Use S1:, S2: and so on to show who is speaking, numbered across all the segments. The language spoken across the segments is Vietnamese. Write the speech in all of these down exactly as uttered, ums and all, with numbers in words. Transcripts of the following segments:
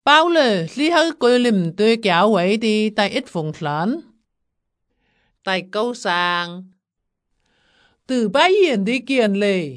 S1: bao lờ lý hơi quê lìm tôi kéo quấy đi tại ít phụng lớn. Tại câu sang. Từ bái hiền đi kiền lề.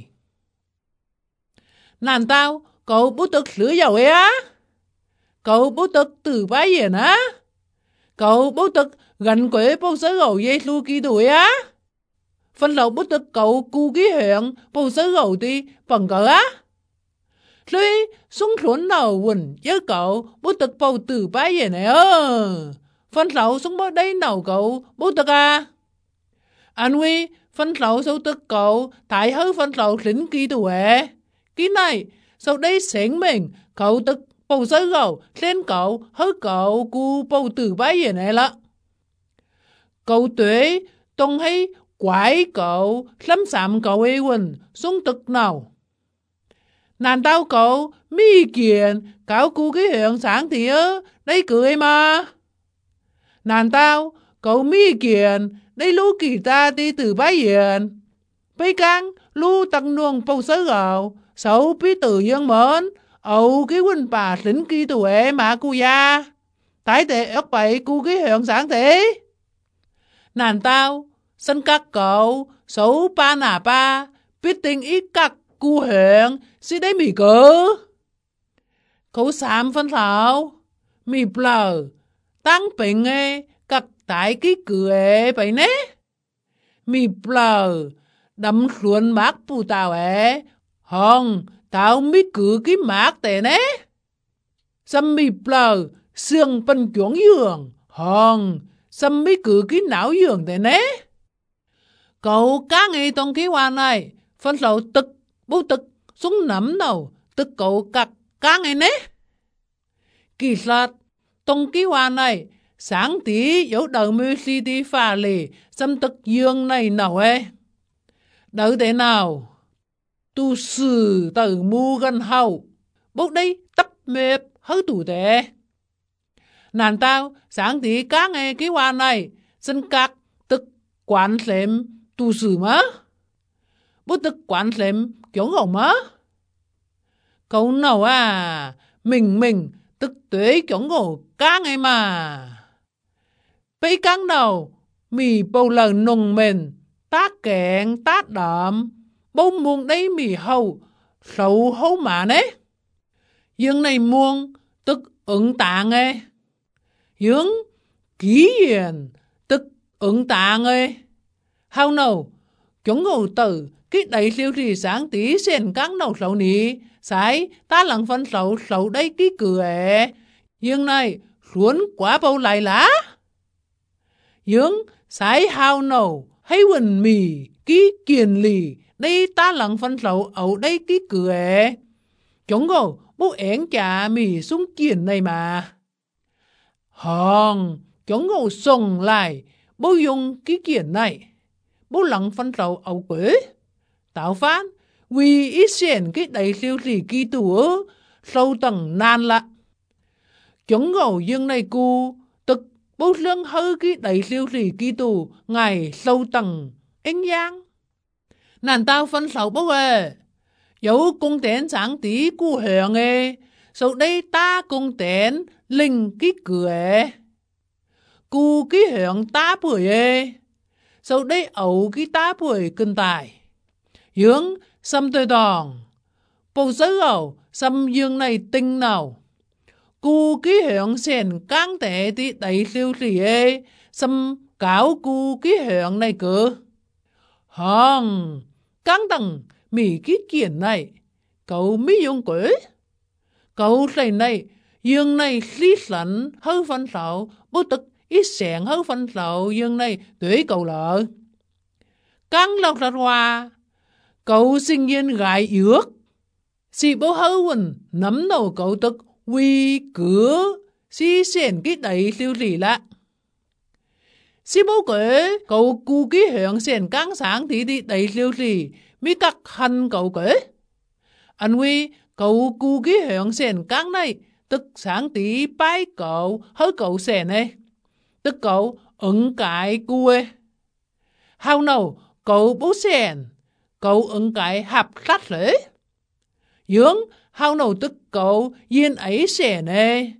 S1: Nàn tao, cậu bút tức lứa dầu ấy á. Cậu bút tức từ bái hiền á. Cậu bút tức gần quế bông sớ gầu dây lưu kỳ tuổi á. Phân lậu bút tức cậu cu ký hiện bông sớ gầu đi bằng cỡ á. Lui sung thuẫn nào quỳnh với cậu bút tức bầu từ bái hiền này ơ. Phân lậu sung bó đây nào cậu bút tức à. Anh huy phân lậu sâu tức cậu tại hơi phân lậu lính kỳ tuổi. Cái này sau đây sáng mình cậu tức bầu sớ gầu lên cậu hơi cậu cu bầu từ bái hiền này là. Cậu tuế tông hay quái cậu lâm sạm cậu ấy quỳnh sung tức nào. Nàn tao cậu mi kiện cậu cu cái hiện sáng thì ơ đây cười mà. Nàn tao cậu mi kiện đây lũ kỳ ta đi từ bái hiền. Bây căng lũ tăng nuông bầu sớ gầu xấu bí tử dương mến ấu cái quỳnh bà lính kỳ tuổi mà cu ya. Tái tệ ớt bậy cu cái hiện sáng thế. Nàn tao sân các cậu xấu ba nà ba biết tình ít các cu hiện xí đấy mì cớ. Cậu xám phân thảo mì blờ tăng bình ê các tại cái cửa ê bày nế. Mì blờ đâm luôn mát bù tàu ê hông tao mì cứ cái mát tệ nế. Xâm mì blờ xương bần chuẩn dường hông xâm mì cứ cái não dường tệ nế. Cậu cá ngay trong cái hoa này phân lậu tức bố tức xuống nắm nào tức cậu cắt cá ngay nế. Kỳ sát trong cái hoa này sáng tí dấu đầu mưu si đi phà lì xâm tức dương này nào ê. Đâu thế nào tu sử tử mù gần hậu bốc đây tấp mẹp hơi tủ thế. Nàn tao sáng tí cá ngay cái hoa này dân cắt tức quán xem tu sử má. Bố tức quán xem kiểu ngầu má. Cậu nào à mình mình tức tuế kiểu ngầu cá ngay mà. Bây căng đầu mì bầu lần nồng mền tát kẹn tát đậm bông muông đấy mì hầu sầu hấu mà nế. Dương này muông tức ứng tạng ê. Dương ký hiền tức ứng tạng ê. Hào nào chúng ngầu tử cái đầy siêu thì sáng tí xền căng đầu sầu ní sái ta lặng phân sầu sầu đây cái cửa ê. Dương này xuống quá bầu lại lá. Dương sái hào nào hay quần mì ký kiền lì đây ta lặng phân sầu ở đây cái cửa ê. Chúng ngầu bố én chà mì sung kiền này mà. Hòn chúng ngầu sông lại bố dùng cái kiền này. Bố lặng phân sầu ở quế. Tạo phán vì ít xền cái đầy siêu thị kỳ tủ sâu tầng nan lạ. Chúng ngầu dương này cu tức bố lưng hơi cái đầy siêu thị kỳ tủ ngày sâu tầng anh giang. Nàn tao phân sầu bố ê. Dấu cung tén sáng tí cu hưởng ê. Sau đây ta cung tén linh cái cửa ê. Cu cái hưởng ta bưởi ê. Sau đây ấu cái ta bưởi cân tài. Dương xâm tôi đòn. Bầu sớ gầu xâm dương này tinh nào. Cu cái hưởng xền căng tệ thì đầy siêu thị ê. Xâm cáo cu cái hưởng này cơ. Hòn căng tầng mì cái kiển này. Cậu mới dùng quế. Cậu này này dương này lý sẵn hơi phân sầu. Bố tức ít sẹn hơi phân sầu dương này tuế cậu lợ. Căng lọc ra hoa. Cậu sinh viên gái ước. Sĩ bố hơi quần nắm đầu cậu tức quy cửa. Sĩ xền cái đầy siêu thị lạ. Sĩ bố kể cậu cu cái hưởng xền căng sáng thì đi đầy siêu thị. Mới cắt hẳn cậu kể. Anh huy cậu cu cái hưởng xền căng này. Tức sáng tí bái cậu hơi cậu xền này. Tức cậu ứng cái cu ê. Hào nào cậu bố xền. Cậu ứng cái hạp sát lễ. Dương hào nào tức cậu yên ấy xền ê.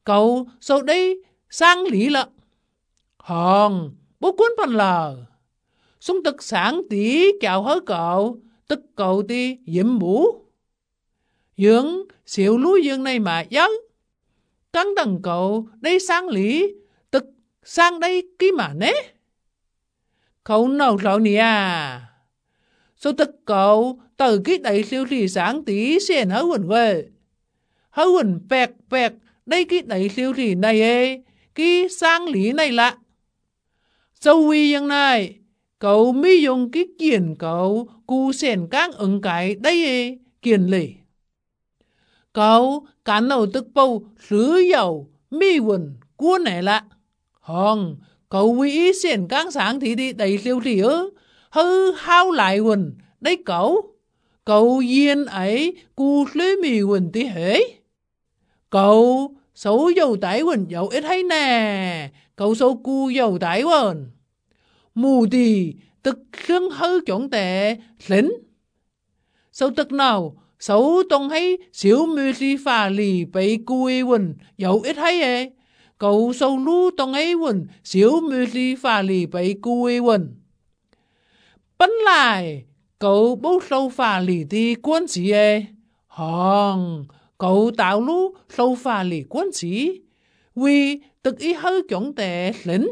S1: cậu sau đây sang lý lợ. Hòn, bố cuốn phần lờ. Xung tức sáng tí kẹo hớ cậu, tức cậu tí diễm bú. Dưỡng xỉu lú dương này mà giấc. Căng đằng cậu đây sang lý, tức sang đây ký mà nế. Cậu nào lão nì à. Số tức cậu từ cái đầy siêu thị sáng tí xên hớ quần quê. Hớ quần bẹc bẹc đây cái đầy siêu thị này ê, cái sang lý này lạ. Sau huy dân này, cậu mới dùng cái kiền cậu cụ xên các ứng cái đây ê, kiền lì. Cậu cán đầu tức bầu sứ dầu mi quần cuốn này lạ. Hòn, cậu huy ý xên các sáng thì đi đầy siêu thị ơ, hư hao lại quần, đấy cậu. Cậu yên ấy cụ lưới mì quần tí hế. Cậu xấu dầu tái quần dầu ít hay nè, cậu xấu cụ dầu tái quần. Mù thì tức xương hư chọn tệ lính. Xấu tức nào, xấu tông hay xíu mưu si phà lì bấy cùi quần dầu ít hay ê. Cậu xấu lú tông ấy quần xíu mưu si phà lì bấy cùi quần. Bấn lại, cậu bố sâu phà lì đi quân sĩ ê. Hòn, cậu tạo lú sâu phà lì quân sĩ. Vì tức ý hư chọn tệ lính.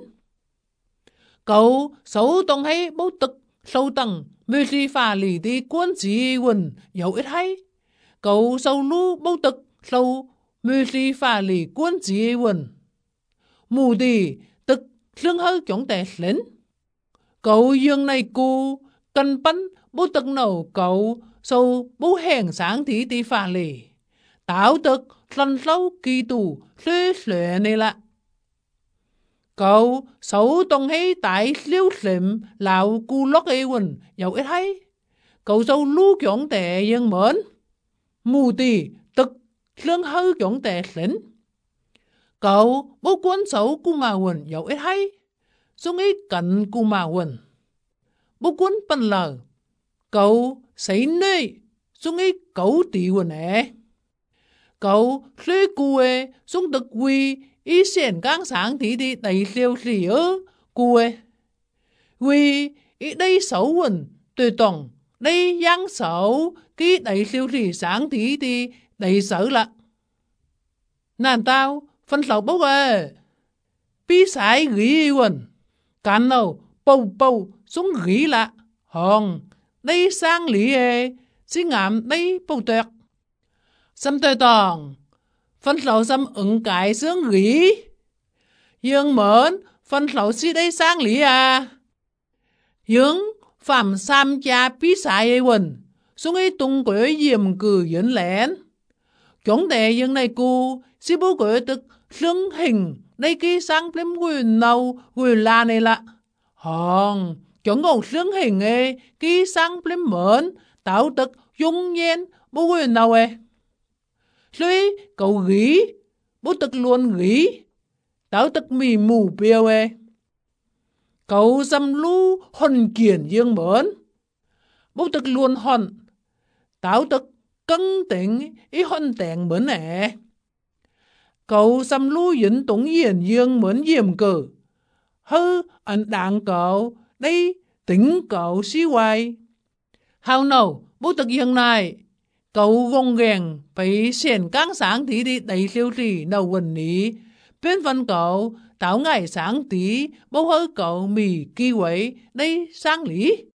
S1: Cậu xấu tông hay bố tức sâu tầng mưu si phà lì đi quân sĩ quần dầu ít hay. Cậu xấu lú bố tức sâu mưu si phà lì quân sĩ quần. Mù đi tức lương hư chọn tệ lính. Cậu dương này cô cần bắn bố tức nấu cậu sâu bố hèn sáng thí đi phà lì. Táo tức lần lâu kỳ tù lê lệ này lạ. Cậu xấu tông hay tại liêu xịm lão cu lóc ê quần dầu ít hay. Cậu xấu lú chọn tệ dân mến. Mù tì tức lương hư chọn tệ lính. Cậu bố cuốn xấu cu mà quần dầu ít hay. Xuống ý cận cu mà quần. Bố cuốn bần lờ. Cậu xảy nơi xuống ý cậu tì quần ế. Cậu lê cu ê xuống tức quy ý xển các sáng thì đi đầy siêu xỉ ơ cu ê. Vì ý đây xấu quần tùy tổng đây giang xấu cái đầy siêu xỉ sáng thì đi đầy sở lạ. Nàng tao phân sầu bốc ê. Bí sái ghi quần. Cán nào bầu bầu xuống ghi lạ. Hòn đây sang lý ê. Xí ngạm đây bầu tuyệt. Xâm tơi tòng. Phân sầu xâm ứng cái xương ghi. Dương mến phân sầu xí đây sang lý à. Dương phạm xăm cha bí sái ê quần. Xuống ấy tung quế diệm cử dẫn lén. Chúng tệ dương này cô xí bố quế tức lưng hình đây kia sang plem quyền nâu quyền la này lạ. Hòn, chúng còn lưng hình ê kia sang plem mến tạo tức dung nhiên bố quyền nâu ê. Lui cậu ghi bố tức luôn ghi tạo tức mì mù biêu ê. Cậu xâm lú hồn kiển dương mến bố tức luôn hồn tạo tức cân tỉnh ý hồn tẹn mến ê. Cậu xâm lưu dính tống hiển dương mến diệm cử. Hư ẩn đảng cậu đây tính cậu xí hoài. Hào nào bố thực hiện này. Cậu gông ghen phải xển các sáng tí đi đầy siêu trì đầu quần ní. Bên phần cậu táo ngày sáng tí bố hơ cậu mì kỳ quấy đây sang lý.